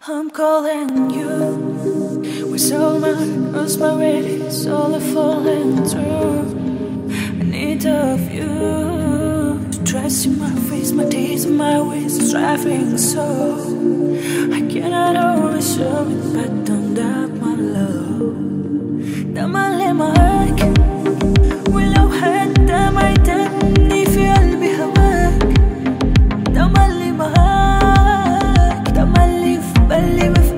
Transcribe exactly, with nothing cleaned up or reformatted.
I'm calling you with so much rosemary, it's all falling through. I need of you to trust in my face, my days and my ways, striving so I cannot always show it, but don't doubt my love. ده مالي معاك ولو حتى ما يتني في قلبي هواك. ده مالي معاك، ده مالي في بالي